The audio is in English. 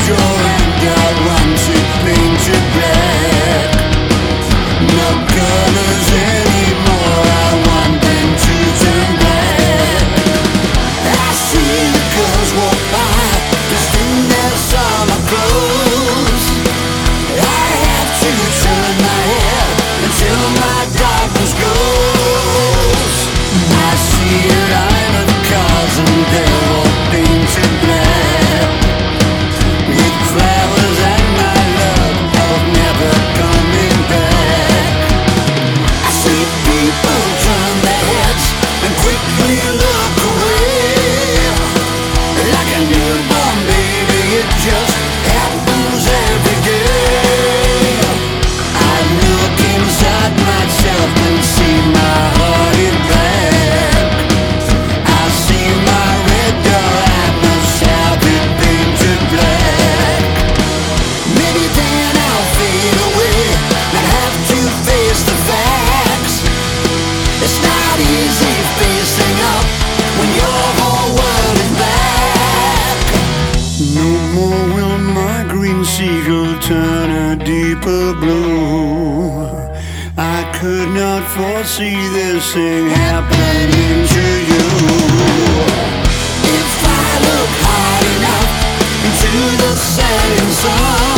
your hand out once it painted black. No colors anymore, I want them to turn black. I see the girls walk by, dressed in their summer clothes. I have to turn my head until my darkness goes. I see a line of cars and they're all painted black, with flowers and my love of never coming back. I see people turn their heads and quickly look away. Like a newborn baby, it just happens every day. I look inside myself and see my heart is black. I see my red door, I must have it painted black. Maybe then I'll fade away and have to face the facts. It's not easy facing up when your whole world is black. No more will my green seagull turn a deeper blue. I could not foresee this thing happening to you. If I look hard enough into the setting sun,